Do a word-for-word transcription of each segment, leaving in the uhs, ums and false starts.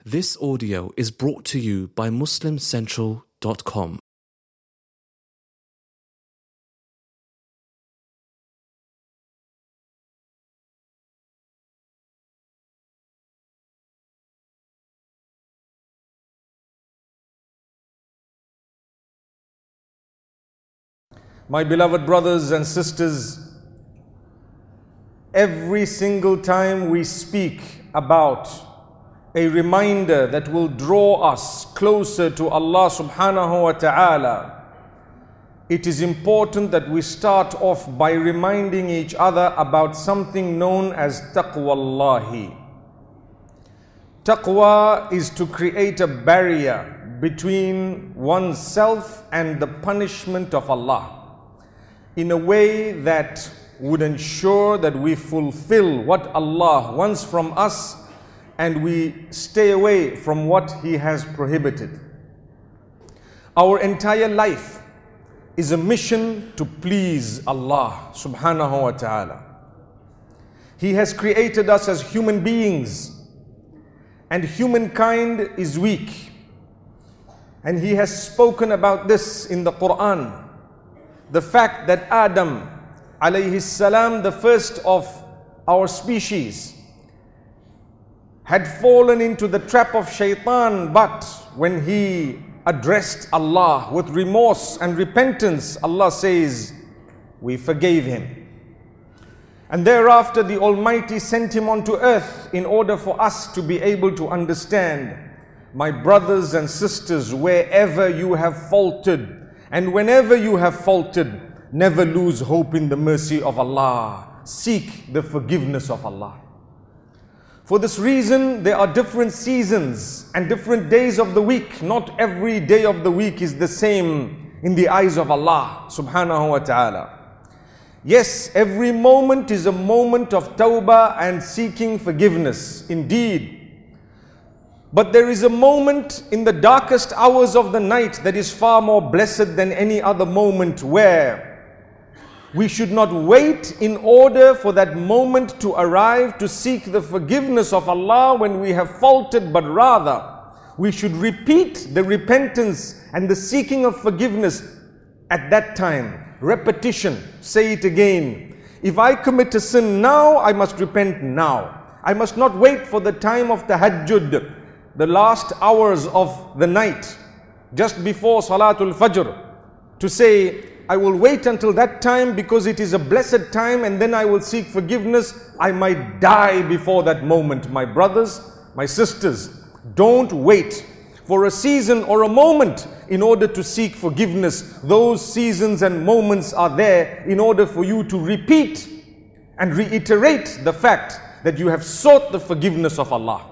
This audio is brought to you by Muslim Central dot com. My beloved brothers and sisters, every single time we speak about a reminder that will draw us closer to Allah subhanahu wa ta'ala, it is important that we start off by reminding each other about something known as taqwallahi. Taqwa is to create a barrier between oneself and the punishment of Allah, in a way that would ensure that we fulfill what Allah wants from us and we stay away from what He has prohibited. Our entire life is a mission to please Allah subhanahu wa ta'ala. He has created us as human beings, and humankind is weak. And He has spoken about this in the Quran. The fact that Adam alayhi salam, the first of our species, had fallen into the trap of shaitan, but when he addressed Allah with remorse and repentance, Allah says, we forgave him. And thereafter the Almighty sent him onto earth in order for us to be able to understand, my brothers and sisters, wherever you have faltered, and whenever you have faltered, never lose hope in the mercy of Allah. Seek the forgiveness of Allah. For this reason, there are different seasons and different days of the week. Not every day of the week is the same in the eyes of Allah subhanahu wa ta'ala. Yes, every moment is a moment of tawbah and seeking forgiveness, indeed. But there is a moment in the darkest hours of the night that is far more blessed than any other moment, where we should not wait in order for that moment to arrive to seek the forgiveness of Allah when we have faltered, but rather we should repeat the repentance and the seeking of forgiveness at that time. Repetition, say it again. If I commit a sin now, I must repent now. I must not wait for the time of tahajjud, the last hours of the night, just before Salatul Fajr, to say, I will wait until that time because it is a blessed time and then I will seek forgiveness. I might die before that moment. My brothers, my sisters, don't wait for a season or a moment in order to seek forgiveness. Those seasons and moments are there in order for you to repeat and reiterate the fact that you have sought the forgiveness of Allah.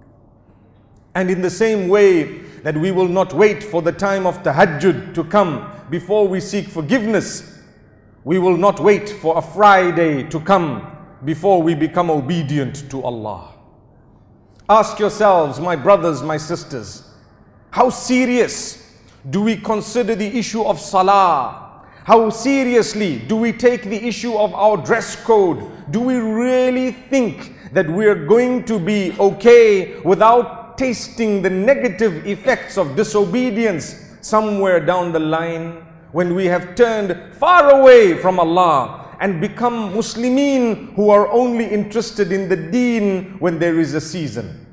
And in the same way that we will not wait for the time of tahajjud to come before we seek forgiveness, we will not wait for a Friday to come before we become obedient to Allah. Ask yourselves, my brothers, my sisters, how serious do we consider the issue of salah? How seriously do we take the issue of our dress code? Do we really think that we are going to be okay without tasting the negative effects of disobedience somewhere down the line, when we have turned far away from Allah and become Muslimin who are only interested in the deen when there is a season?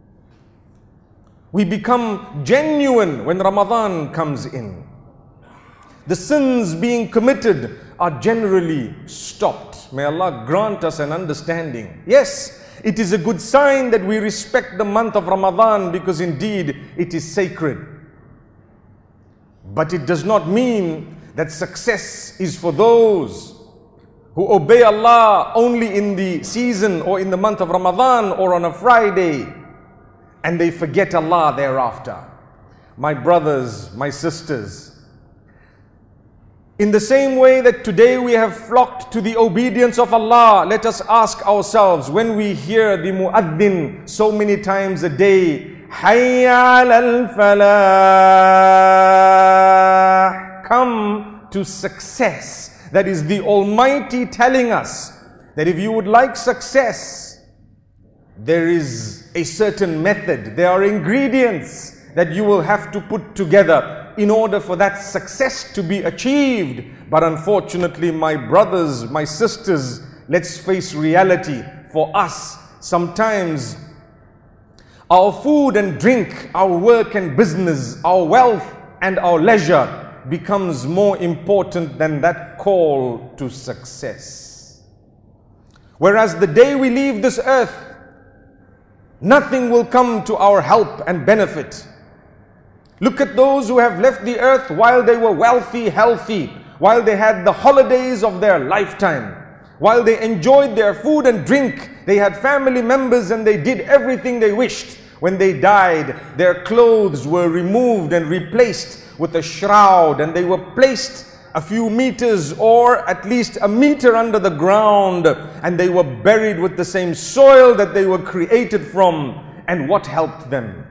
We become genuine when Ramadan comes in. The sins being committed are generally stopped. May Allah grant us an understanding. Yes, it is a good sign that we respect the month of Ramadan because indeed it is sacred. But it does not mean that success is for those who obey Allah only in the season or in the month of Ramadan or on a Friday and they forget Allah thereafter. My brothers, my sisters, in the same way that today we have flocked to the obedience of Allah, let us ask ourselves, when we hear the muaddin so many times a day, Hayya alal falah, come to success. That is the Almighty telling us that if you would like success, there is a certain method. There are ingredients that you will have to put together in order for that success to be achieved. But unfortunately, my brothers, my sisters, let's face reality. For us, sometimes our food and drink, our work and business, our wealth and our leisure becomes more important than that call to success. Whereas the day we leave this earth, nothing will come to our help and benefit. Look at those who have left the earth while they were wealthy, healthy, while they had the holidays of their lifetime, while they enjoyed their food and drink, they had family members and they did everything they wished. When they died, their clothes were removed and replaced with a shroud, and they were placed a few meters or at least a meter under the ground, and they were buried with the same soil that they were created from. And what helped them?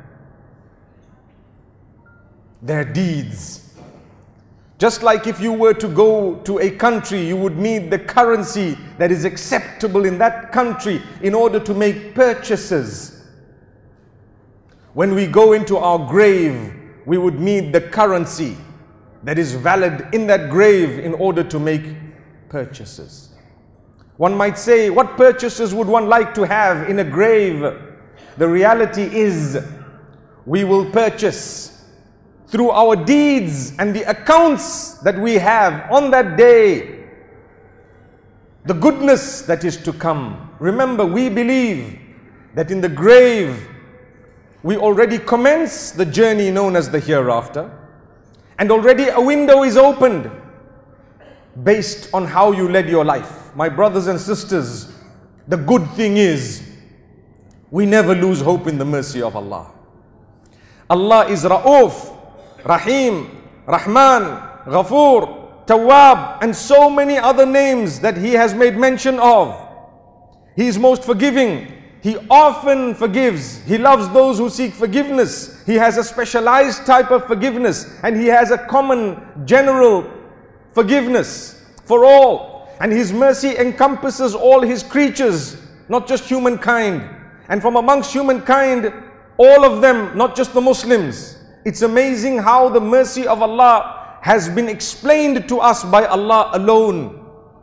Their deeds. Just like if you were to go to a country, you would need the currency that is acceptable in that country in order to make purchases. When we go into our grave, we would need the currency that is valid in that grave in order to make purchases. One might say, what purchases would one like to have in a grave? The reality is, we will purchase through our deeds and the accounts that we have on that day, the goodness that is to come. Remember, we believe that in the grave, we already commence the journey known as the hereafter, and already a window is opened based on how you led your life. My brothers and sisters, the good thing is, we never lose hope in the mercy of Allah. Allah is Ra'uf, Rahim, Rahman, Ghafoor, Tawwab, and so many other names that He has made mention of. He is most forgiving. He often forgives. He loves those who seek forgiveness. He has a specialized type of forgiveness, and He has a common, general forgiveness for all. And His mercy encompasses all His creatures, not just humankind. And from amongst humankind, all of them, not just the Muslims. It's amazing how the mercy of Allah has been explained to us by Allah alone.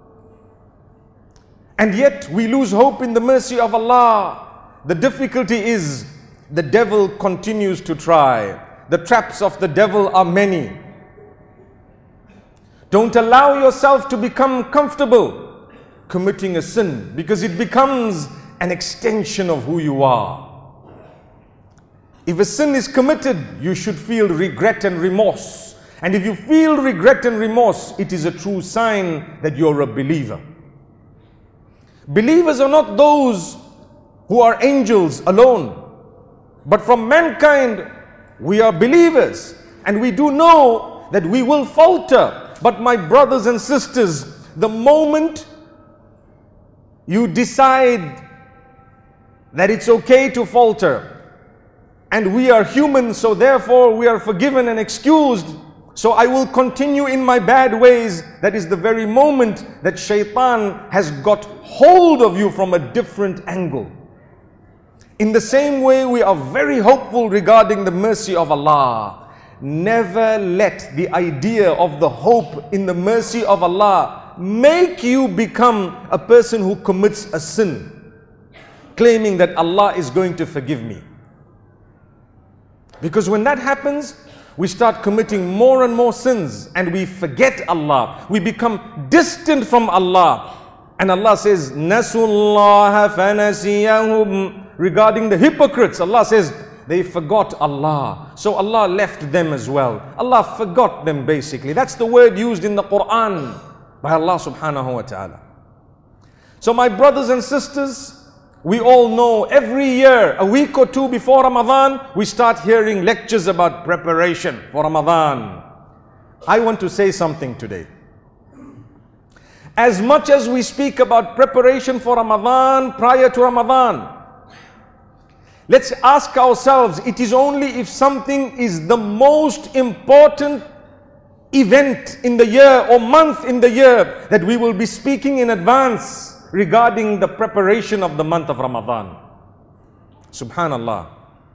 And yet we lose hope in the mercy of Allah. The difficulty is, the devil continues to try. The traps of the devil are many. Don't allow yourself to become comfortable committing a sin, because it becomes an extension of who you are. If a sin is committed, you should feel regret and remorse. And if you feel regret and remorse, it is a true sign that you're a believer. Believers are not those who are angels alone, but from mankind, we are believers. And we do know that we will falter. But my brothers and sisters, the moment you decide that it's okay to falter, and we are human, so therefore we are forgiven and excused, so I will continue in my bad ways, that is the very moment that shaitan has got hold of you from a different angle. In the same way, we are very hopeful regarding the mercy of Allah. Never let the idea of the hope in the mercy of Allah make you become a person who commits a sin, claiming that Allah is going to forgive me. Because when that happens, we start committing more and more sins and we forget Allah. We become distant from Allah. And Allah says, Nasullaha fanasiyahum. Regarding the hypocrites, Allah says, they forgot Allah. So Allah left them as well. Allah forgot them basically. That's the word used in the Quran by Allah subhanahu wa ta'ala. So my brothers and sisters, we all know every year, a week or two before Ramadan, we start hearing lectures about preparation for Ramadan. I want to say something today. As much as we speak about preparation for Ramadan, prior to Ramadan, let's ask ourselves, it is only if something is the most important event in the year or month in the year that we will be speaking in advance regarding the preparation of the month of Ramadan. Subhanallah.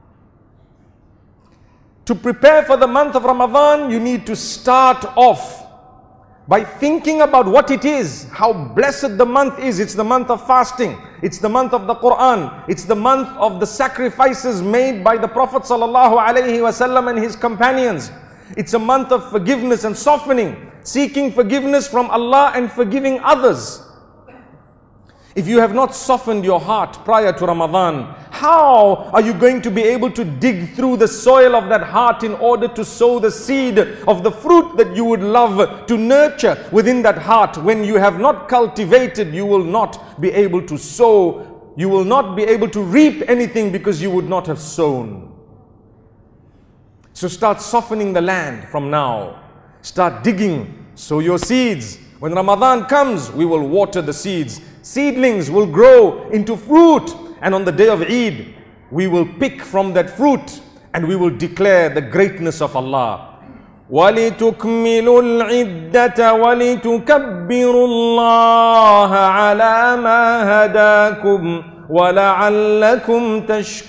To prepare for the month of Ramadan, you need to start off by thinking about what it is, how blessed the month is. It's the month of fasting. It's the month of the Quran. It's the month of the sacrifices made by the Prophet sallallahu alaihi wasallam and his companions. It's a month of forgiveness and softening, seeking forgiveness from Allah and forgiving others. If you have not softened your heart prior to Ramadan, how are you going to be able to dig through the soil of that heart in order to sow the seed of the fruit that you would love to nurture within that heart? When you have not cultivated, you will not be able to sow. You will not be able to reap anything because you would not have sown. So start softening the land from now. Start digging, sow your seeds. When Ramadan comes, we will water the seeds. Seedlings will grow into fruit, and on the day of Eid, we will pick from that fruit and we will declare the greatness of Allah. وَلِتُكْمِلُوا الْعِدَّةَ وَلِتُكَبِّرُوا اللَّهَ عَلَى مَا هَدَاكُمْ وَلَعَلَّكُمْ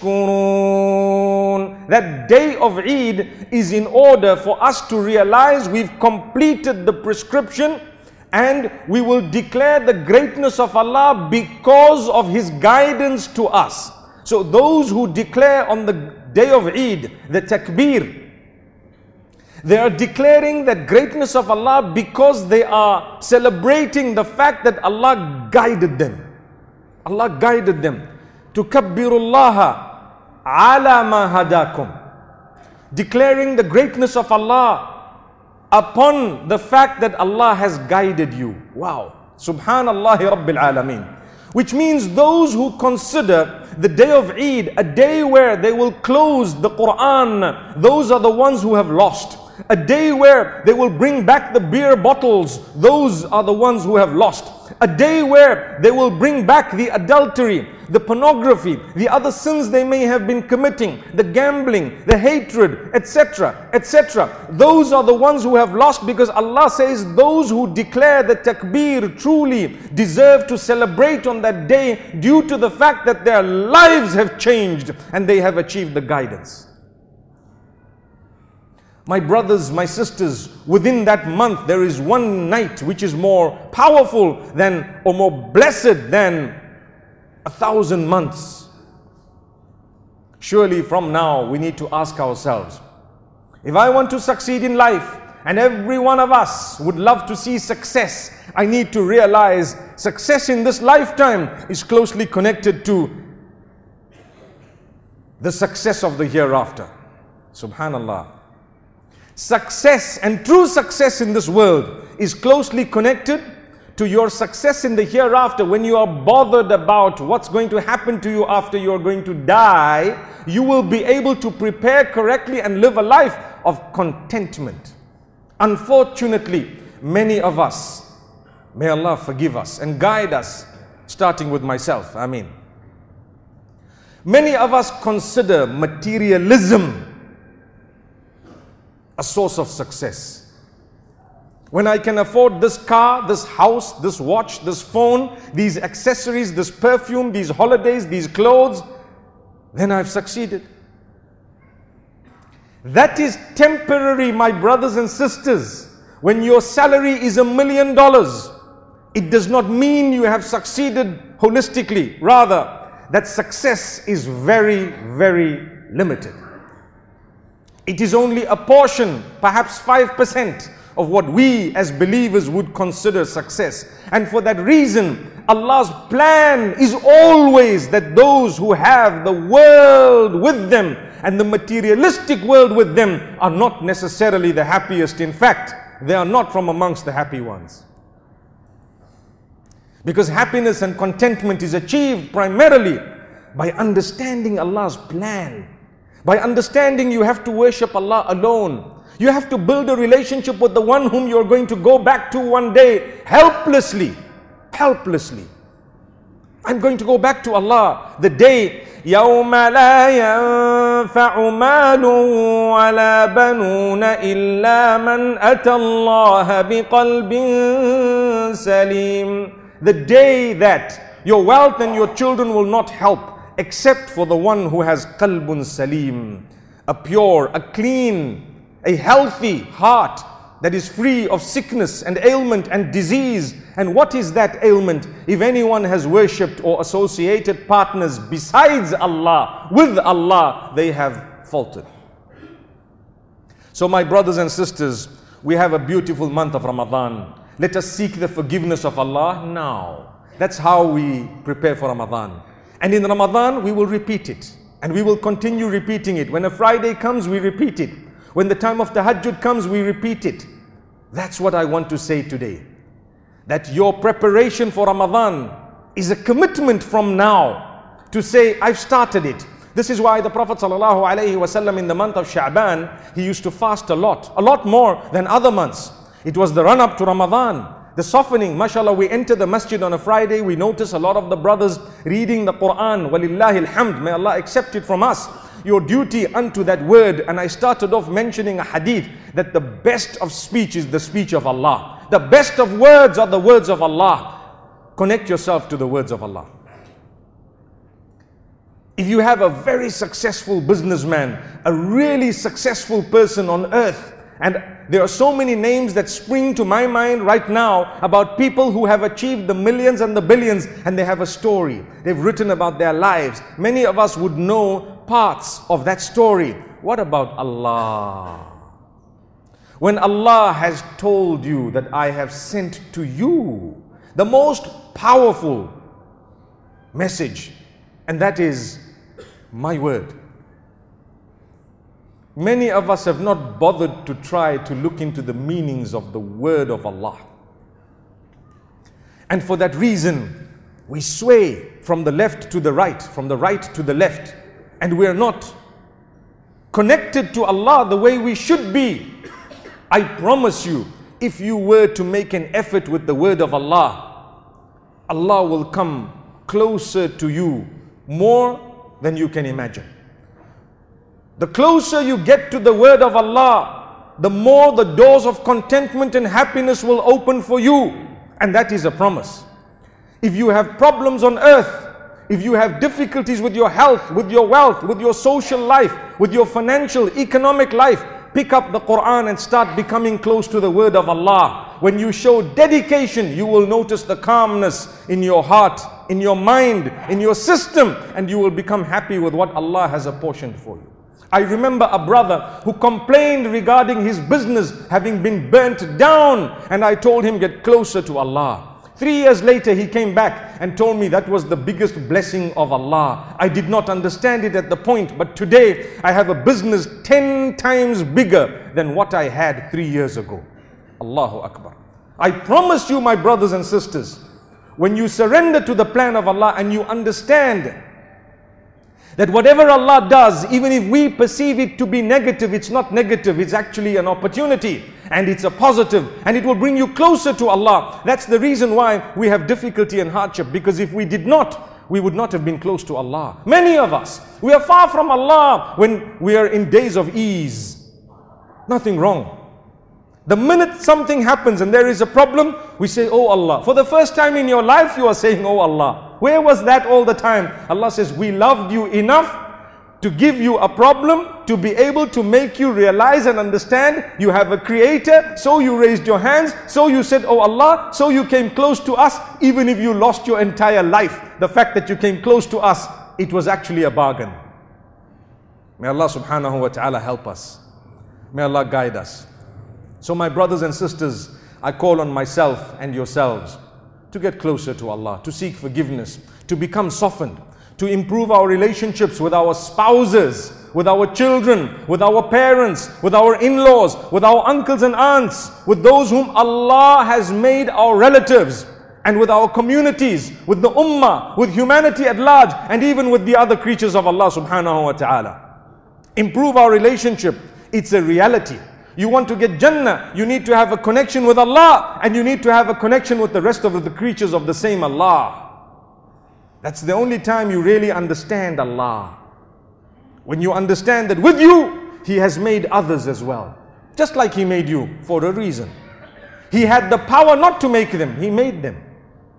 تَشْكُرُونَ. That day of Eid is in order for us to realize we've completed the prescription, and we will declare the greatness of Allah because of His guidance to us. So those who declare on the day of Eid, the takbir, they are declaring that greatness of Allah because they are celebrating the fact that Allah guided them. Allah guided them. Tukabbirullaha ala ma hadakum. Declaring the greatness of Allah upon the fact that Allah has guided you. Wow. Subhanallah Rabbil Alameen. Which means those who consider the day of Eid a day where they will close the Quran, those are the ones who have lost. A day where they will bring back the beer bottles, those are the ones who have lost. A day where they will bring back the adultery, the pornography, the other sins they may have been committing, the gambling, the hatred, et cetera, et cetera. Those are the ones who have lost, because Allah says those who declare the takbir truly deserve to celebrate on that day due to the fact that their lives have changed and they have achieved the guidance. My brothers, my sisters, within that month there is one night which is more powerful than, or more blessed than a thousand months. Surely from now we need to ask ourselves, if I want to succeed in life, and every one of us would love to see success, I need to realize success in this lifetime is closely connected to the success of the hereafter. Subhanallah. Success and true success in this world is closely connected to your success in the hereafter. When you are bothered about what's going to happen to you after you are going to die, you will be able to prepare correctly and live a life of contentment. Unfortunately, many of us, may Allah forgive us and guide us, starting with myself, Ameen. Many of us consider materialism a source of success. When I can afford this car, this house, this watch, this phone, these accessories, this perfume, these holidays, these clothes, then I've succeeded. That is temporary, my brothers and sisters. When your salary is a million dollars, it does not mean you have succeeded holistically. Rather, that success is very, very limited. It is only a portion, perhaps five percent of what we as believers would consider success. And for that reason, Allah's plan is always that those who have the world with them and the materialistic world with them are not necessarily the happiest. In fact, they are not from amongst the happy ones. Because happiness and contentment is achieved primarily by understanding Allah's plan. By understanding you have to worship Allah alone. You have to build a relationship with the one whom you're going to go back to one day helplessly. Helplessly. I'm going to go back to Allah the day يَوْمَ لَا يَنْفَعُ مَالٌ وَلَا بَنُونَ إِلَّا مَنْ أَتَى اللَّهَ بِقَلْبٍ سَلِيمٍ. The day that your wealth and your children will not help except for the one who has qalbun salim, a pure, a clean, a healthy heart that is free of sickness and ailment and disease. And what is that ailment? If anyone has worshipped or associated partners besides Allah, with Allah, they have faltered. So my brothers and sisters, we have a beautiful month of Ramadan. Let us seek the forgiveness of Allah now. That's how we prepare for Ramadan. And in Ramadan, we will repeat it. And we will continue repeating it. When a Friday comes, we repeat it. When the time of Tahajjud comes, we repeat it. That's what I want to say today. That your preparation for Ramadan is a commitment from now to say, I've started it. This is why the Prophet ﷺ in the month of Sha'ban, he used to fast a lot, a lot more than other months. It was the run-up to Ramadan, the softening. MashaAllah, we enter the masjid on a Friday, we notice a lot of the brothers reading the Quran. Walillahi alhamd, may Allah accept it from us. Your duty unto that word. And I started off mentioning a hadith that the best of speech is the speech of Allah. The best of words are the words of Allah. Connect yourself to the words of Allah. If you have a very successful businessman, a really successful person on earth, and there are so many names that spring to my mind right now about people who have achieved the millions and the billions, and they have a story. They've written about their lives. Many of us would know parts of that story. What about Allah? When Allah has told you that I have sent to you the most powerful message, and that is my word. Many of us have not bothered to try to look into the meanings of the word of Allah. And for that reason, we sway from the left to the right, from the right to the left, and we are not connected to Allah the way we should be. I promise you, if you were to make an effort with the word of Allah, Allah will come closer to you more than you can imagine. The closer you get to the word of Allah, the more the doors of contentment and happiness will open for you. And that is a promise. If you have problems on earth, if you have difficulties with your health, with your wealth, with your social life, with your financial, economic life, pick up the Quran and start becoming close to the word of Allah. When you show dedication, you will notice the calmness in your heart, in your mind, in your system, and you will become happy with what Allah has apportioned for you. I remember a brother who complained regarding his business having been burnt down, and I told him, get closer to Allah. Three years later, he came back and told me that was the biggest blessing of Allah. I did not understand it at the point, but today I have a business ten times bigger than what I had three years ago. Allahu Akbar. I promise you, my brothers and sisters, when you surrender to the plan of Allah and you understand that whatever Allah does, even if we perceive it to be negative, it's not negative, it's actually an opportunity, and it's a positive, and it will bring you closer to Allah. That's the reason why we have difficulty and hardship, because if we did not, we would not have been close to Allah. Many of us, we are far from Allah when we are in days of ease. Nothing wrong. The minute something happens and there is a problem, we say, oh Allah. For the first time in your life, you are saying, oh Allah. Where was that all the time? Allah says, we loved you enough to give you a problem, to be able to make you realize and understand you have a creator. So you raised your hands, so you said, oh Allah, so you came close to us, even if you lost your entire life. The fact that you came close to us, it was actually a bargain. May Allah subhanahu wa ta'ala help us. May Allah guide us. So my brothers and sisters, I call on myself and yourselves to get closer to Allah, to seek forgiveness, to become softened, to improve our relationships with our spouses, with our children, with our parents, with our in-laws, with our uncles and aunts, with those whom Allah has made our relatives, and with our communities, with the ummah, with humanity at large, and even with the other creatures of Allah subhanahu wa ta'ala. Improve our relationship. It's a reality. You want to get Jannah, you need to have a connection with Allah, and you need to have a connection with the rest of the creatures of the same Allah. That's the only time you really understand Allah. When you understand that with you, He has made others as well. Just like He made you for a reason. He had the power not to make them, He made them.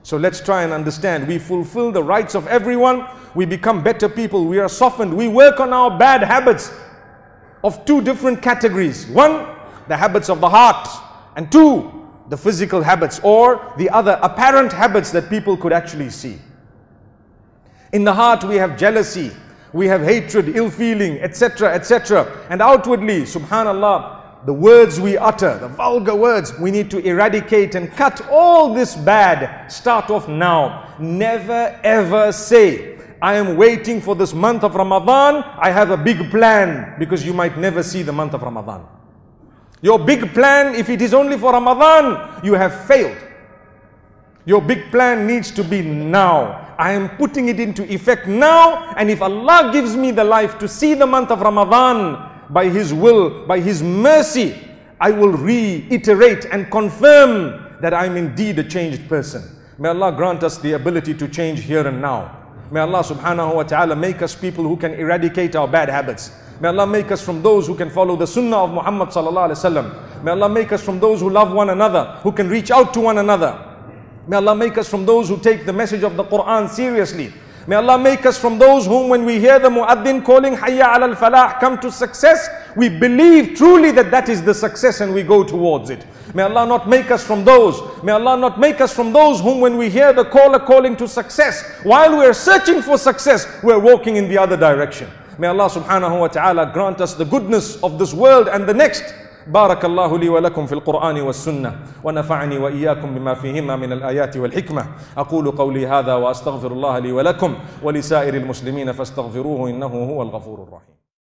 So let's try and understand. We fulfill the rights of everyone. We become better people. We are softened. We work on our bad habits of two different categories. One, the habits of the heart. And two, the physical habits, or the other apparent habits that people could actually see. In the heart we have jealousy, we have hatred, ill feeling, et cetera, et cetera. And outwardly, subhanallah, the words we utter, the vulgar words, we need to eradicate and cut all this bad. Start off now. Never ever say, I am waiting for this month of Ramadan, I have a big plan, because you might never see the month of Ramadan. Your big plan, if it is only for Ramadan, you have failed. Your big plan needs to be now. I am putting it into effect now, and if Allah gives me the life to see the month of Ramadan, by His will, by His mercy, I will reiterate and confirm that I am indeed a changed person. May Allah grant us the ability to change here and now. May Allah subhanahu wa ta'ala make us people who can eradicate our bad habits. May Allah make us from those who can follow the sunnah of Muhammad sallallahu alaihi wasallam. May Allah make us from those who love one another, who can reach out to one another. May Allah make us from those who take the message of the Quran seriously. May Allah make us from those whom, when we hear the muaddin calling Hayya ala al-falah, come to success, we believe truly that that is the success and we go towards it. May Allah not make us from those. May Allah not make us from those whom, when we hear the caller calling to success, while we are searching for success, we are walking in the other direction. May Allah subhanahu wa ta'ala grant us the goodness of this world and the next. بارك الله لي ولكم في القرآن والسنة ونفعني وإياكم بما فيهما من الآيات والحكمة. أقول قولي هذا وأستغفر الله لي ولكم ولسائر المسلمين فاستغفروه إنه هو الغفور الرحيم.